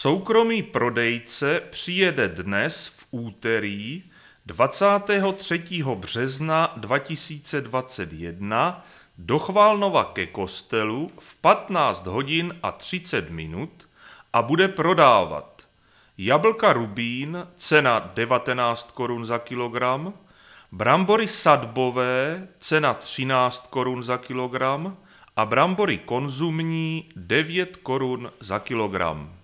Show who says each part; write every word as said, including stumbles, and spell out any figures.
Speaker 1: Soukromý prodejce přijede dnes v úterý dvacátého třetího března dva tisíce dvacet jedna do Chválnova ke kostelu v patnáct hodin a třicet minut a bude prodávat jablka Rubín, cena devatenáct korun za kilogram, brambory sadbové, cena třináct korun za kilogram a brambory konzumní devět korun za kilogram.